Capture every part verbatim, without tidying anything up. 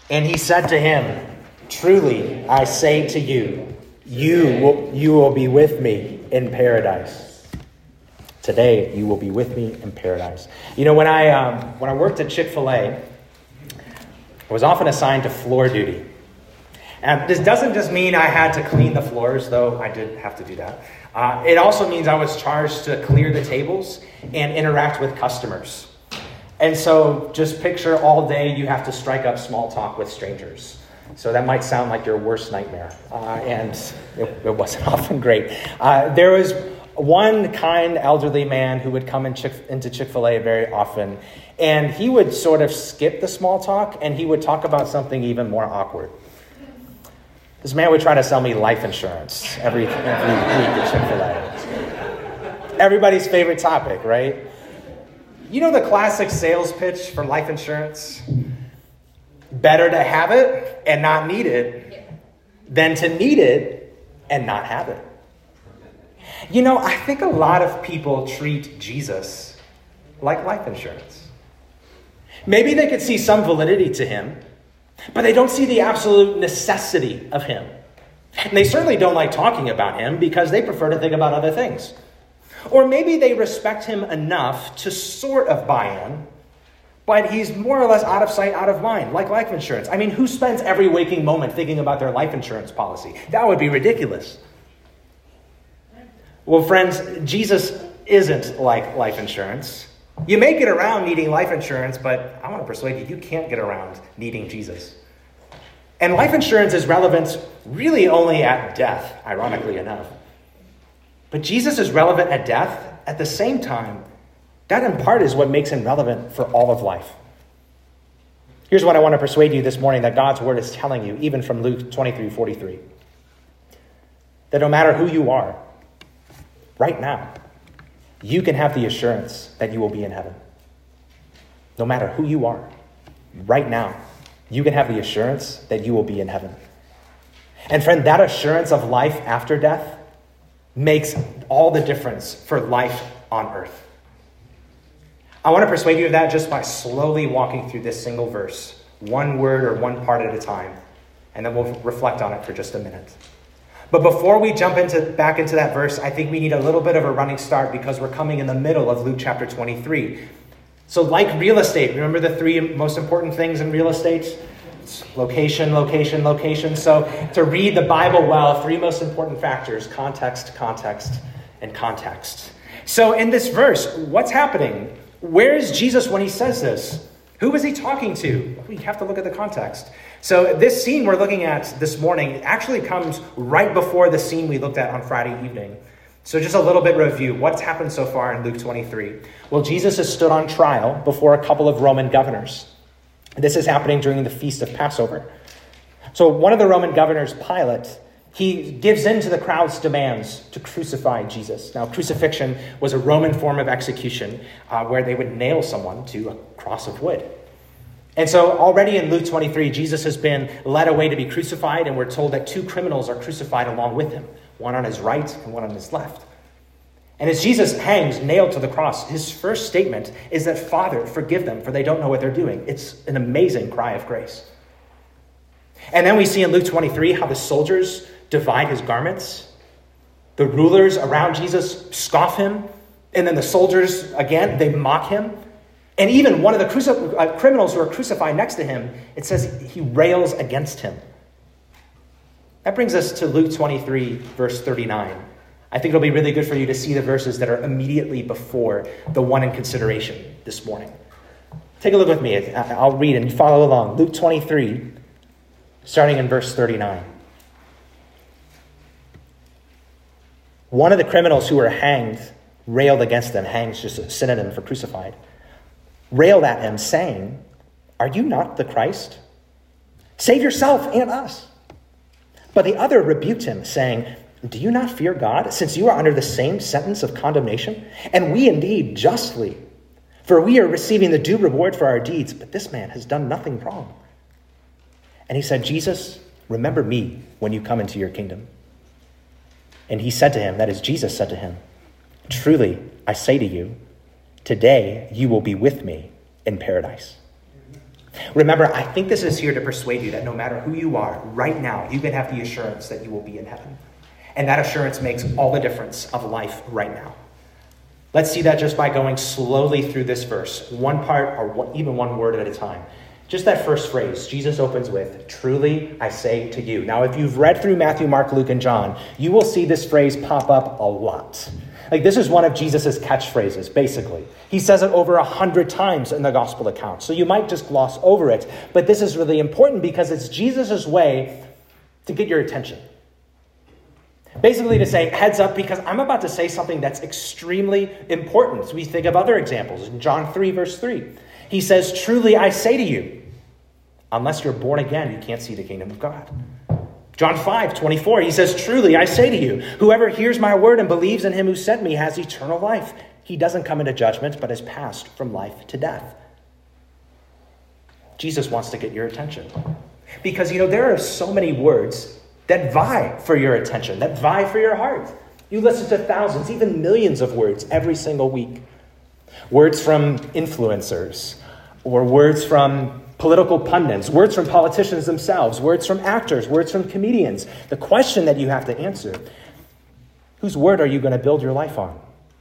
And he said to him, truly, I say to you, you will, you will be with me in paradise. Today, you will be with me in paradise. You know, when I um, when I worked at Chick-fil-A, I was often assigned to floor duty. And this doesn't just mean I had to clean the floors, though I did have to do that. Uh, it also means I was charged to clear the tables and interact with customers. And so just picture all day you have to strike up small talk with strangers. So that might sound like your worst nightmare. Uh, and it, it wasn't often great. Uh, there was one kind elderly man who would come in Chick, into Chick-fil-A very often. And he would sort of skip the small talk and he would talk about something even more awkward. This man would try to sell me life insurance every, every week at Chick-fil-A. Everybody's favorite topic, right? You know the classic sales pitch for life insurance? Better to have it and not need it than to need it and not have it. You know, I think a lot of people treat Jesus like life insurance. Maybe they could see some validity to him, but they don't see the absolute necessity of him. And they certainly don't like talking about him because they prefer to think about other things. Or maybe they respect him enough to sort of buy in, but he's more or less out of sight, out of mind, like life insurance. I mean, who spends every waking moment thinking about their life insurance policy? That would be ridiculous. Well, friends, Jesus isn't like life insurance. You may get around needing life insurance, but I want to persuade you, you can't get around needing Jesus. And life insurance is relevant really only at death, ironically enough. But Jesus is relevant at death. At the same time, that in part is what makes him relevant for all of life. Here's what I want to persuade you this morning that God's word is telling you, even from Luke twenty-three forty-three. That no matter who you are, right now, you can have the assurance that you will be in heaven. No matter who you are, right now, you can have the assurance that you will be in heaven. And friend, that assurance of life after death makes all the difference for life on earth. I want to persuade you of that just by slowly walking through this single verse, one word or one part at a time, and then we'll reflect on it for just a minute. But before we jump into back into that verse, I think we need a little bit of a running start because we're coming in the middle of Luke chapter twenty-three. So like real estate, remember the three most important things in real estate? It's location, location, location. So to read the Bible well, three most important factors: context, context, and context. So in this verse, what's happening? Where is Jesus when he says this? Who is he talking to? We have to look at the context. So this scene we're looking at this morning actually comes right before the scene we looked at on Friday evening. So just a little bit review. What's happened so far in Luke twenty-three? Well, Jesus has stood on trial before a couple of Roman governors. This is happening during the Feast of Passover. So one of the Roman governors, Pilate, he gives in to the crowd's demands to crucify Jesus. Now, crucifixion was a Roman form of execution uh, where they would nail someone to a cross of wood. And so already in Luke twenty-three, Jesus has been led away to be crucified, and we're told that two criminals are crucified along with him, one on his right and one on his left. And as Jesus hangs nailed to the cross, his first statement is that, "Father, forgive them, for they don't know what they're doing." It's an amazing cry of grace. And then we see in Luke twenty-three how the soldiers divide his garments. The rulers around Jesus scoff him. And then the soldiers, again, they mock him. And even one of the cruci- uh, criminals who are crucified next to him, it says he rails against him. That brings us to Luke twenty-three, verse thirty-nine. I think it'll be really good for you to see the verses that are immediately before the one in consideration this morning. Take a look with me. I'll read and follow along. Luke twenty-three, starting in verse thirty-nine. One of the criminals who were hanged railed against them. Hanged is just a synonym for crucified. Railed at him, saying, "Are you not the Christ? Save yourself and us." But the other rebuked him, saying, "Do you not fear God, since you are under the same sentence of condemnation? And we indeed justly, for we are receiving the due reward for our deeds, but this man has done nothing wrong." And he said, "Jesus, remember me when you come into your kingdom." And he said to him, that is, Jesus said to him, "Truly, I say to you, today you will be with me in paradise." Remember, I think this is here to persuade you that no matter who you are, right now, you can have the assurance that you will be in heaven. And that assurance makes all the difference of life right now. Let's see that just by going slowly through this verse, one part or one, even one word at a time. Just that first phrase, Jesus opens with, truly I say to you. Now, if you've read through Matthew, Mark, Luke, and John, you will see this phrase pop up a lot. Like, this is one of Jesus's catchphrases, basically. He says it over a hundred times in the gospel account. So you might just gloss over it. But this is really important because it's Jesus's way to get your attention. Basically to say, heads up, because I'm about to say something that's extremely important. So we think of other examples. In John three, verse three, he says, truly I say to you, unless you're born again, you can't see the kingdom of God. John five, twenty-four, he says, truly I say to you, whoever hears my word and believes in him who sent me has eternal life. He doesn't come into judgment, but has passed from life to death. Jesus wants to get your attention. Because, you know, there are so many words that vie for your attention, that vie for your heart. You listen to thousands, even millions of words every single week. Words from influencers, or words from political pundits, words from politicians themselves, words from actors, words from comedians. The question that you have to answer, whose word are you going to build your life on?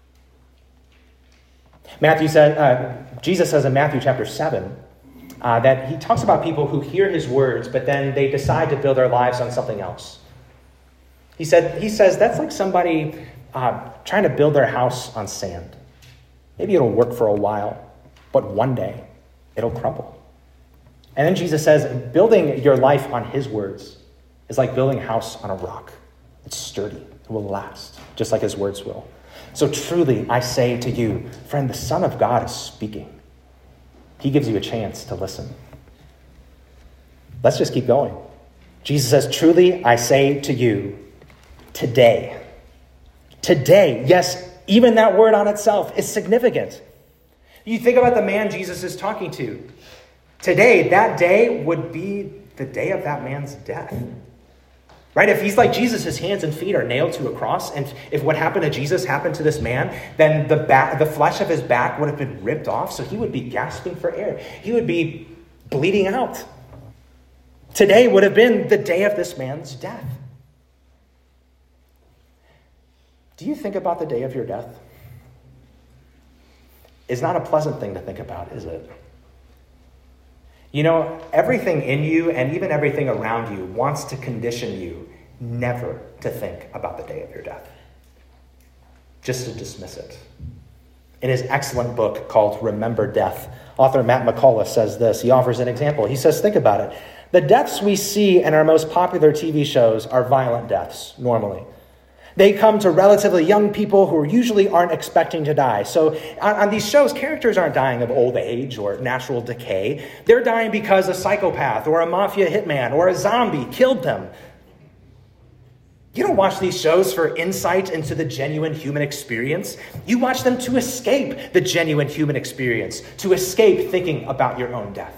Matthew said, uh, Jesus says in Matthew chapter seven, Uh, that he talks about people who hear his words, but then they decide to build their lives on something else. He said, he says that's like somebody uh, trying to build their house on sand. Maybe it'll work for a while, but one day it'll crumble. And then Jesus says, building your life on his words is like building a house on a rock. It's sturdy. It will last, just like his words will. So truly, I say to you, friend, the Son of God is speaking. He gives you a chance to listen. Let's just keep going. Jesus says, truly, I say to you, today. Today, yes, even that word on itself is significant. You think about the man Jesus is talking to. Today, that day would be the day of that man's death. Right? If he's like Jesus, his hands and feet are nailed to a cross, and if what happened to Jesus happened to this man, then the back, the flesh of his back would have been ripped off, so he would be gasping for air. He would be bleeding out. Today would have been the day of this man's death. Do you think about the day of your death? It's not a pleasant thing to think about, is it? You know, everything in you and even everything around you wants to condition you never to think about the day of your death. Just to dismiss it. In his excellent book called Remember Death, author Matt McCullough says this. He offers an example. He says, think about it. The deaths we see in our most popular T V shows are violent deaths, normally. They come to relatively young people who usually aren't expecting to die. So on, on these shows, characters aren't dying of old age or natural decay. They're dying because a psychopath or a mafia hitman or a zombie killed them. You don't watch these shows for insight into the genuine human experience. You watch them to escape the genuine human experience, to escape thinking about your own death.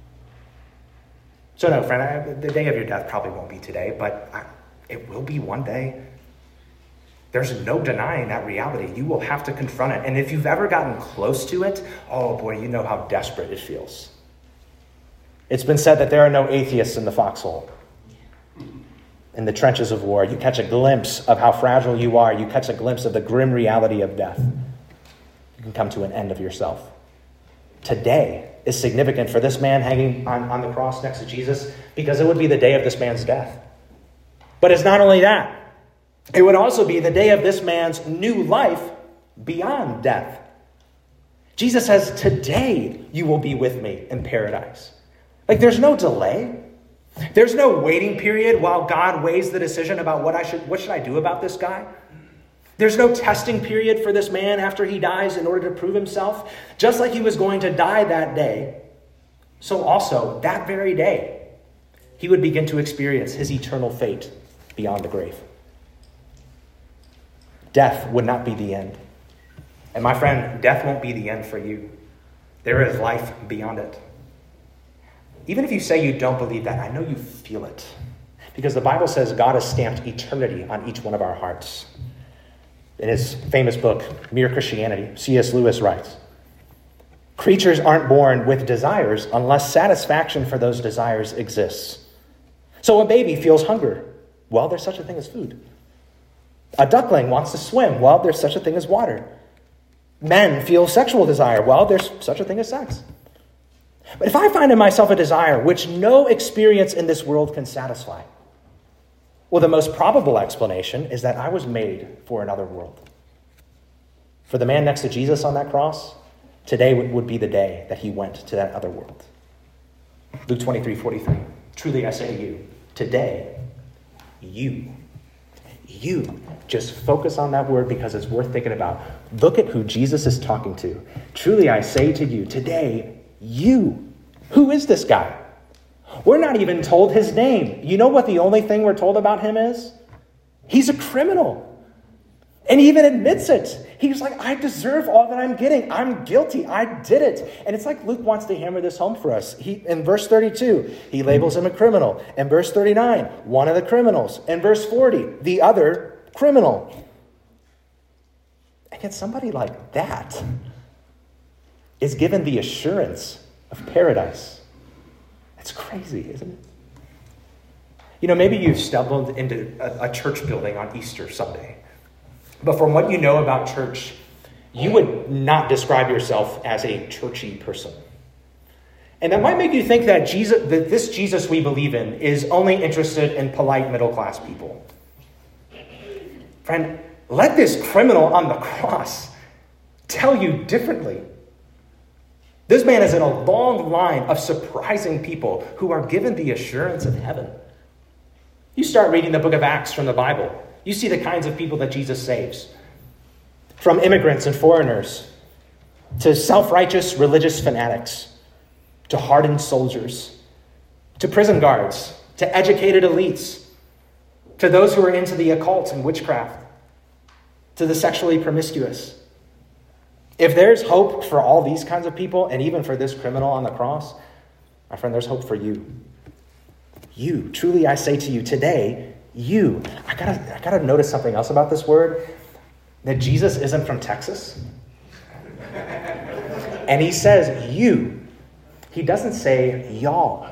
So no, friend, I, the day of your death probably won't be today, but I, it will be one day. There's no denying that reality. You will have to confront it. And if you've ever gotten close to it, oh boy, you know how desperate it feels. It's been said that there are no atheists in the foxhole. In the trenches of war, you catch a glimpse of how fragile you are. You catch a glimpse of the grim reality of death. You can come to an end of yourself. Today is significant for this man hanging on, on the cross next to Jesus because it would be the day of this man's death. But it's not only that. It would also be the day of this man's new life beyond death. Jesus says, today you will be with me in paradise. Like there's no delay. There's no waiting period while God weighs the decision about what I should, what should I do about this guy. There's no testing period for this man after he dies in order to prove himself. Just like he was going to die that day, so also that very day, he would begin to experience his eternal fate beyond the grave. Death would not be the end. And my friend, death won't be the end for you. There is life beyond it. Even if you say you don't believe that, I know you feel it. Because the Bible says God has stamped eternity on each one of our hearts. In his famous book, Mere Christianity, C S Lewis writes, Creatures aren't born with desires unless satisfaction for those desires exists. So a baby feels hunger. Well, there's such a thing as food. A duckling wants to swim. Well, there's such a thing as water. Men feel sexual desire. Well, there's such a thing as sex. But if I find in myself a desire which no experience in this world can satisfy, well, the most probable explanation is that I was made for another world. For the man next to Jesus on that cross, today would be the day that he went to that other world. Luke twenty-three forty-three. Truly I say to you, today, you, you, just focus on that word because it's worth thinking about. Look at who Jesus is talking to. Truly I say to you, today, you. Who is this guy? We're not even told his name. You know what the only thing we're told about him is? He's a criminal. And he even admits it. He's like, I deserve all that I'm getting. I'm guilty. I did it. And it's like Luke wants to hammer this home for us. He, in verse thirty-two, he labels him a criminal. In verse thirty-nine, one of the criminals. In verse forty, the other criminal. And yet somebody like that is given the assurance of paradise. It's crazy, isn't it? You know, maybe you've stumbled into a, a church building on Easter Sunday. But from what you know about church, you would not describe yourself as a churchy person. And that might make you think that Jesus, that this Jesus we believe in is only interested in polite middle-class people. Friend, let this criminal on the cross tell you differently. This man is in a long line of surprising people who are given the assurance of heaven. You start reading the book of Acts from the Bible. You see the kinds of people that Jesus saves. From immigrants and foreigners, to self-righteous religious fanatics, to hardened soldiers, to prison guards, to educated elites, to those who are into the occult and witchcraft, to the sexually promiscuous. If there's hope for all these kinds of people, and even for this criminal on the cross, my friend, there's hope for you. You, truly I say to you, today, you. I gotta, I gotta notice something else about this word, that Jesus isn't from Texas. And he says you. He doesn't say y'all.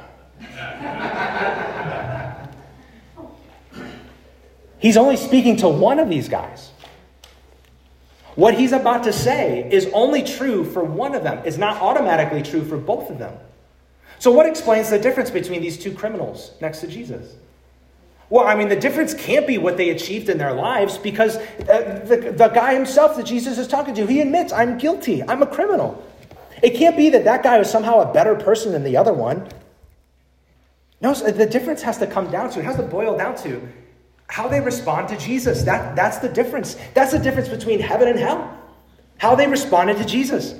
He's only speaking to one of these guys. What he's about to say is only true for one of them. It's not automatically true for both of them. So what explains the difference between these two criminals next to Jesus? Well, I mean, the difference can't be what they achieved in their lives, because uh, the, the guy himself that Jesus is talking to, he admits, I'm guilty. I'm a criminal. It can't be that that guy was somehow a better person than the other one. No, so the difference has to come down to, it has to boil down to how they respond to Jesus. That, that's the difference. That's the difference between heaven and hell. How they responded to Jesus.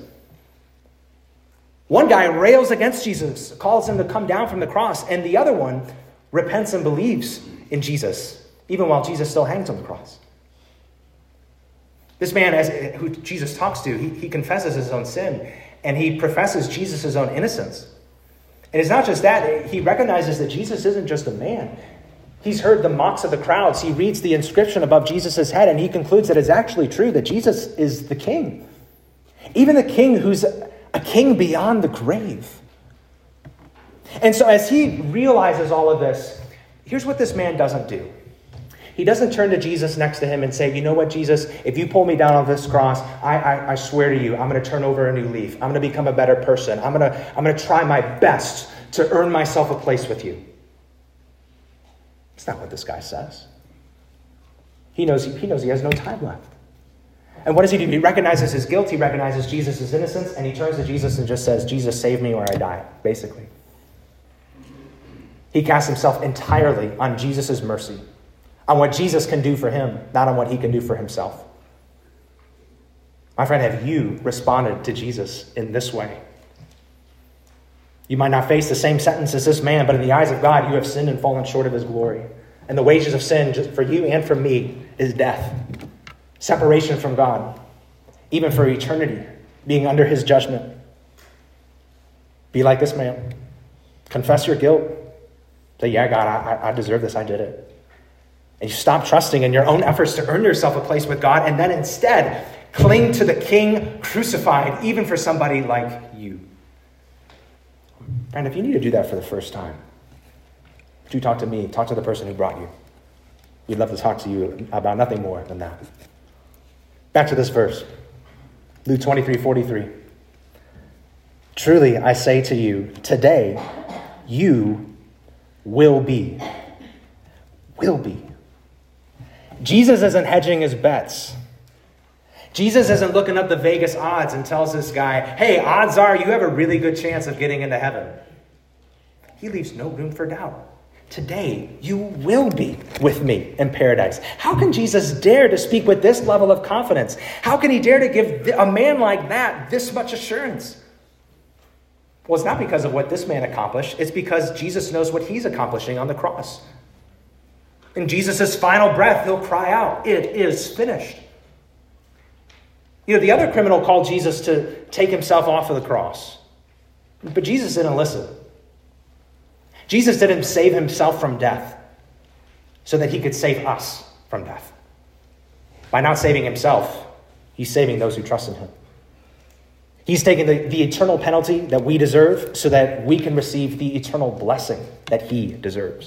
One guy rails against Jesus, calls him to come down from the cross, and the other one repents and believes in Jesus, even while Jesus still hangs on the cross. This man, as who Jesus talks to, he, he confesses his own sin, and he professes Jesus' own innocence. And it's not just that, he recognizes that Jesus isn't just a man. He's heard the mocks of the crowds. He reads the inscription above Jesus' head, and he concludes that it's actually true, that Jesus is the king. Even the king who's a king beyond the grave. And so as he realizes all of this, here's what this man doesn't do. He doesn't turn to Jesus next to him and say, you know what, Jesus, if you pull me down on this cross, I, I, I swear to you, I'm going to turn over a new leaf. I'm going to become a better person. I'm going to, I'm going to try my best to earn myself a place with you. That's not what this guy says. He knows, he knows he has no time left. And what does he do? He recognizes his guilt. He recognizes Jesus' innocence. And he turns to Jesus and just says, Jesus, save me or I die, basically. He casts himself entirely on Jesus' mercy, on what Jesus can do for him, not on what he can do for himself. My friend, have you responded to Jesus in this way? You might not face the same sentence as this man, but in the eyes of God, you have sinned and fallen short of his glory. And the wages of sin, just for you and for me, is death. Separation from God, even for eternity, being under his judgment. Be like this man. Confess your guilt. Say, yeah, God, I, I deserve this. I did it. And you stop trusting in your own efforts to earn yourself a place with God, and then instead Cling to the King crucified, even for somebody like you. And if you need to do that for the first time, do talk to me. Talk to the person who brought you. We'd love to talk to you about nothing more than that. Back to this verse. Luke twenty-three forty-three. Truly, I say to you, today you will be. Will be. Jesus isn't hedging his bets. Jesus isn't looking up the Vegas odds and tells this guy, hey, odds are you have a really good chance of getting into heaven. He leaves no room for doubt. Today, you will be with me in paradise. How can Jesus dare to speak with this level of confidence? How can he dare to give a man like that this much assurance? Well, it's not because of what this man accomplished. It's because Jesus knows what he's accomplishing on the cross. In Jesus' final breath, he'll cry out, it is finished. You know, the other criminal called Jesus to take himself off of the cross. But Jesus didn't listen. Jesus didn't save himself from death so that he could save us from death. By not saving himself, he's saving those who trust in him. He's taking the, the eternal penalty that we deserve so that we can receive the eternal blessing that he deserves.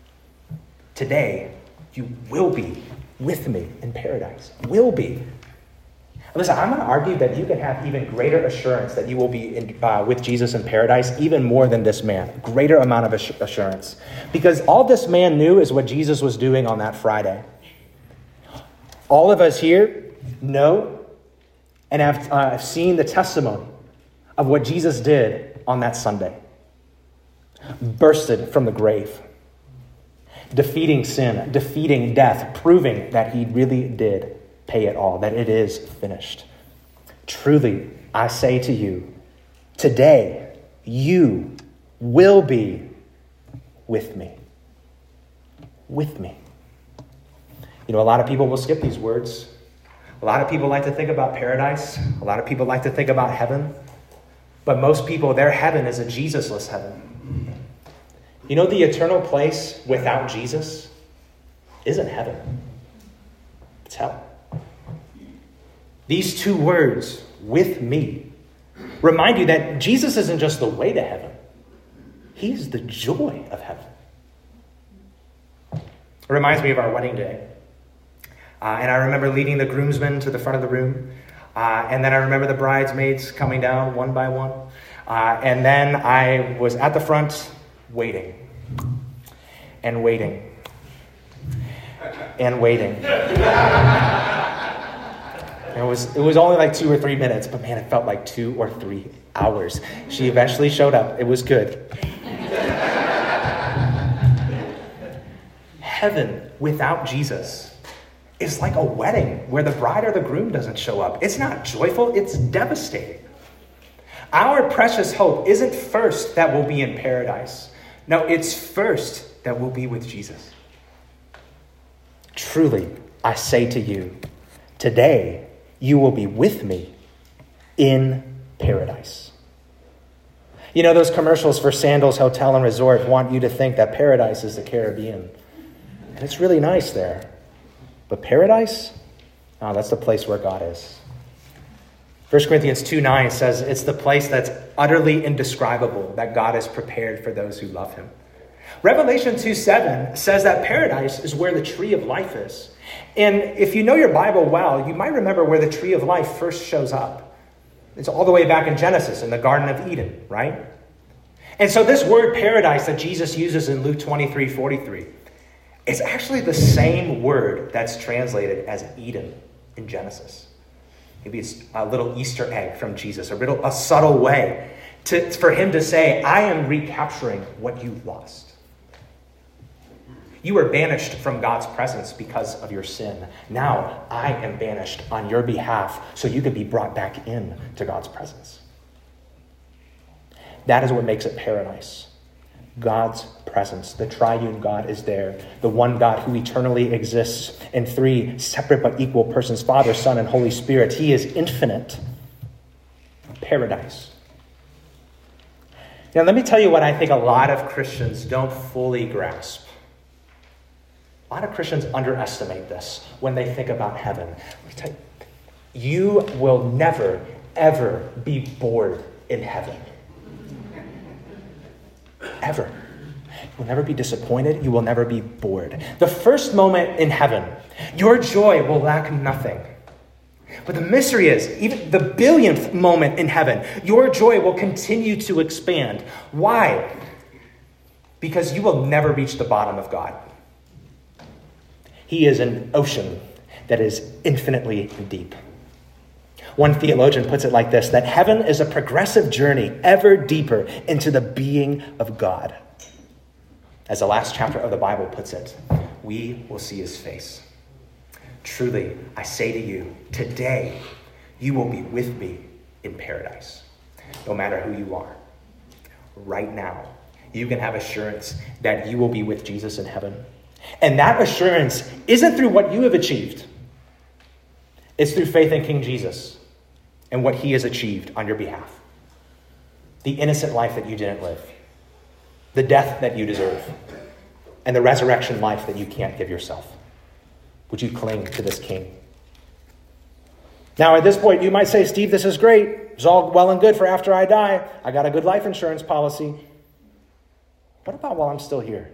Today, you will be with me in paradise. Will be. Listen, I'm going to argue that you can have even greater assurance that you will be in, uh, with Jesus in paradise, even more than this man. Greater amount of assurance. Because all this man knew is what Jesus was doing on that Friday. All of us here know and have uh, seen the testimony of what Jesus did on that Sunday. Bursted from the grave. Defeating sin, defeating death, proving that he really did pay it all, that it is finished. Truly, I say to you, today you will be with me. With me. You know, a lot of people will skip these words. A lot of people like to think about paradise. A lot of people like to think about heaven. But most people, their heaven is a Jesus-less heaven. You know, the eternal place without Jesus isn't heaven. It's hell. These two words, with me, remind you that Jesus isn't just the way to heaven. He is the joy of heaven. It reminds me of our wedding day. Uh, and I remember leading the groomsmen to the front of the room. Uh, and then I remember the bridesmaids coming down one by one. Uh, and then I was at the front waiting. And waiting. And waiting. It was it was only like two or three minutes, but man, it felt like two or three hours. She eventually showed up. It was good. Heaven without Jesus is like a wedding where the bride or the groom doesn't show up. It's not joyful, it's devastating. Our precious hope isn't first that we'll be in paradise. No, it's first that we'll be with Jesus. Truly, I say to you, today, you will be with me in paradise. You know, those commercials for Sandals Hotel and Resort want you to think that paradise is the Caribbean. And it's really nice there. But paradise? Oh, that's the place where God is. First Corinthians two nine says it's the place that's utterly indescribable that God has prepared for those who love him. Revelation two seven says that paradise is where the tree of life is. And if you know your Bible well, you might remember where the tree of life first shows up. It's all the way back in Genesis, in the Garden of Eden, right? And so this word paradise that Jesus uses in Luke twenty-three forty-three is actually the same word that's translated as Eden in Genesis. Maybe it's a little Easter egg from Jesus, a little, a subtle way to, for him to say, I am recapturing what you lost. You were banished from God's presence because of your sin. Now I am banished on your behalf so you can be brought back in to God's presence. That is what makes it paradise. God's presence. The triune God is there. The one God who eternally exists in three separate but equal persons, Father, Son, and Holy Spirit. He is infinite. Paradise. Now let me tell you what I think a lot of Christians don't fully grasp. A lot of Christians underestimate this when they think about heaven. You will never, ever be bored in heaven. Ever. You will never be disappointed. You will never be bored. The first moment in heaven, your joy will lack nothing. But the mystery is, even the billionth moment in heaven, your joy will continue to expand. Why? Because you will never reach the bottom of God. He is an ocean that is infinitely deep. One theologian puts it like this, that heaven is a progressive journey ever deeper into the being of God. As the last chapter of the Bible puts it, we will see his face. Truly, I say to you, today you will be with me in paradise, no matter who you are. Right now, you can have assurance that you will be with Jesus in heaven. And that assurance isn't through what you have achieved. It's through faith in King Jesus and what he has achieved on your behalf. The innocent life that you didn't live, the death that you deserve, and the resurrection life that you can't give yourself. Would you cling to this King? Now, at this point, you might say, Steve, this is great. It's all well and good for after I die. I got a good life insurance policy. What about while I'm still here?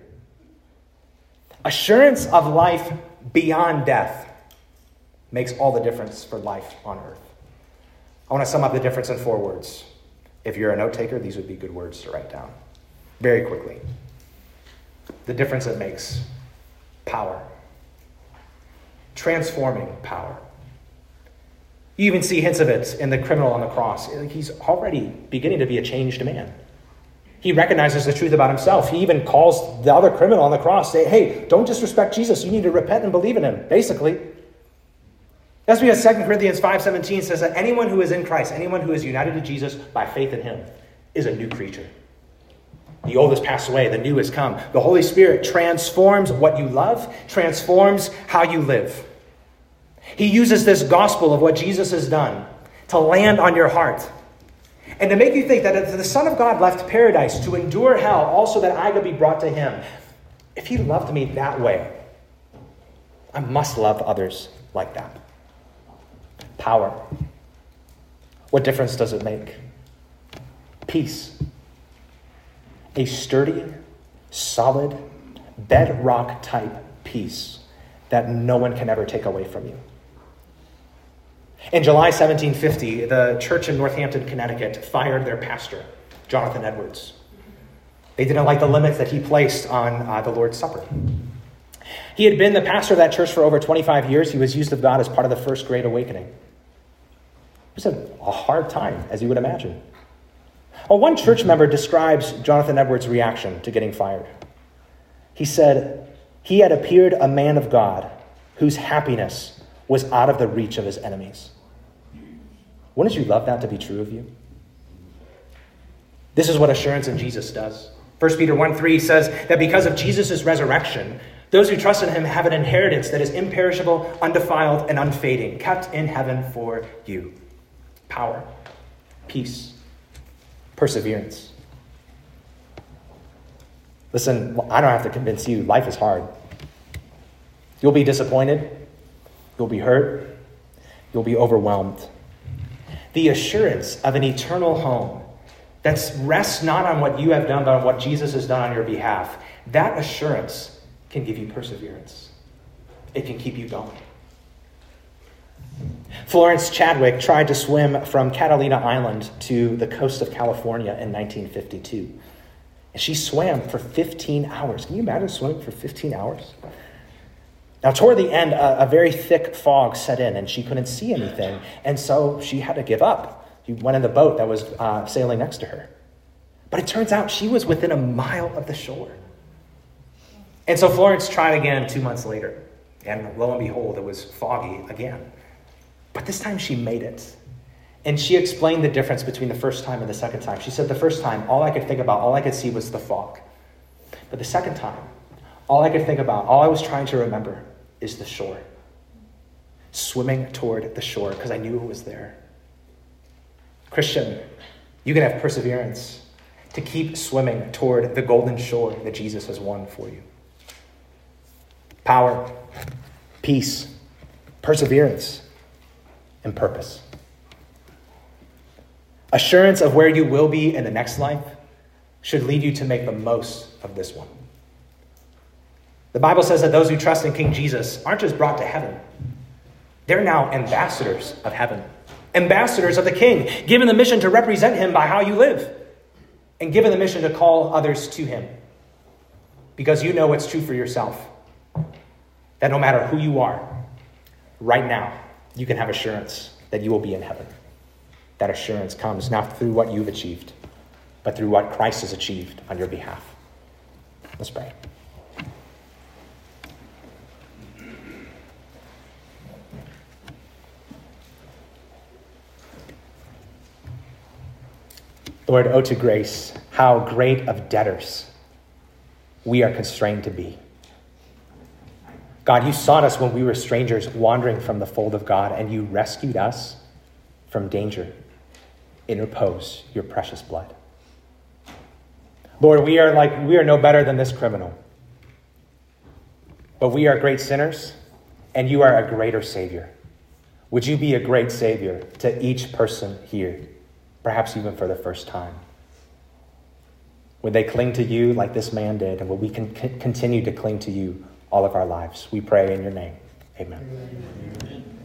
Assurance of life beyond death makes all the difference for life on earth. I want to sum up the difference in four words. If you're a note taker, these would be good words to write down very quickly. The difference it makes: power. Transforming power. You even see hints of it in the criminal on the cross. He's already beginning to be a changed man. He recognizes the truth about himself. He even calls the other criminal on the cross, say, hey, don't disrespect Jesus. You need to repent and believe in him, basically. That's because Second Corinthians five seventeen says that anyone who is in Christ, anyone who is united to Jesus by faith in him, is a new creature. The old has passed away, the new has come. The Holy Spirit transforms what you love, transforms how you live. He uses this gospel of what Jesus has done to land on your heart and to make you think that if the Son of God left paradise to endure hell, also that I could be brought to him. If he loved me that way, I must love others like that. Power. What difference does it make? Peace. A sturdy, solid, bedrock type peace that no one can ever take away from you. In July seventeen fifty, the church in Northampton, Connecticut, fired their pastor, Jonathan Edwards. They didn't like the limits that he placed on uh, the Lord's Supper. He had been the pastor of that church for over twenty-five years. He was used of God as part of the First Great Awakening. It was a, a hard time, as you would imagine. Well, one church member describes Jonathan Edwards' reaction to getting fired. He said, he had appeared a man of God whose happiness was out of the reach of his enemies. Wouldn't you love that to be true of you? This is what assurance in Jesus does. First Peter one three says that because of Jesus' resurrection, those who trust in him have an inheritance that is imperishable, undefiled, and unfading, kept in heaven for you. Power, peace, perseverance. Listen, I don't have to convince you. Life is hard. You'll be disappointed. You'll be hurt. You'll be overwhelmed. The assurance of an eternal home that rests not on what you have done, but on what Jesus has done on your behalf, that assurance can give you perseverance. It can keep you going. Florence Chadwick tried to swim from Catalina Island to the coast of California in nineteen fifty-two. And she swam for fifteen hours. Can you imagine swimming for fifteen hours? Now, toward the end, a, a very thick fog set in, and she couldn't see anything. And so she had to give up. She went in the boat that was uh, sailing next to her. But it turns out she was within a mile of the shore. And so Florence tried again two months later. And lo and behold, it was foggy again. But this time she made it. And she explained the difference between the first time and the second time. She said the first time, all I could think about, all I could see was the fog. But the second time, all I could think about, all I was trying to remember is the shore. Swimming toward the shore because I knew it was there. Christian, you can have perseverance to keep swimming toward the golden shore that Jesus has won for you. Power, peace, perseverance. and purpose. Assurance of where you will be in the next life should lead you to make the most of this one. The Bible says that those who trust in King Jesus aren't just brought to heaven. They're now ambassadors of heaven, ambassadors of the King, given the mission to represent him by how you live, and given the mission to call others to him. Because you know what's true for yourself, that no matter who you are, right now, you can have assurance that you will be in heaven. That assurance comes not through what you've achieved, but through what Christ has achieved on your behalf. Let's pray. Lord, oh to grace, how great of debtors we are constrained to be. God, you sought us when we were strangers wandering from the fold of God, and you rescued us from danger. Interpose your precious blood. Lord, we are like we are no better than this criminal. But we are great sinners, and you are a greater Savior. Would you be a great Savior to each person here, perhaps even for the first time? Would they cling to you like this man did, and will we con- continue to cling to you all of our lives? We pray in your name. Amen. Amen.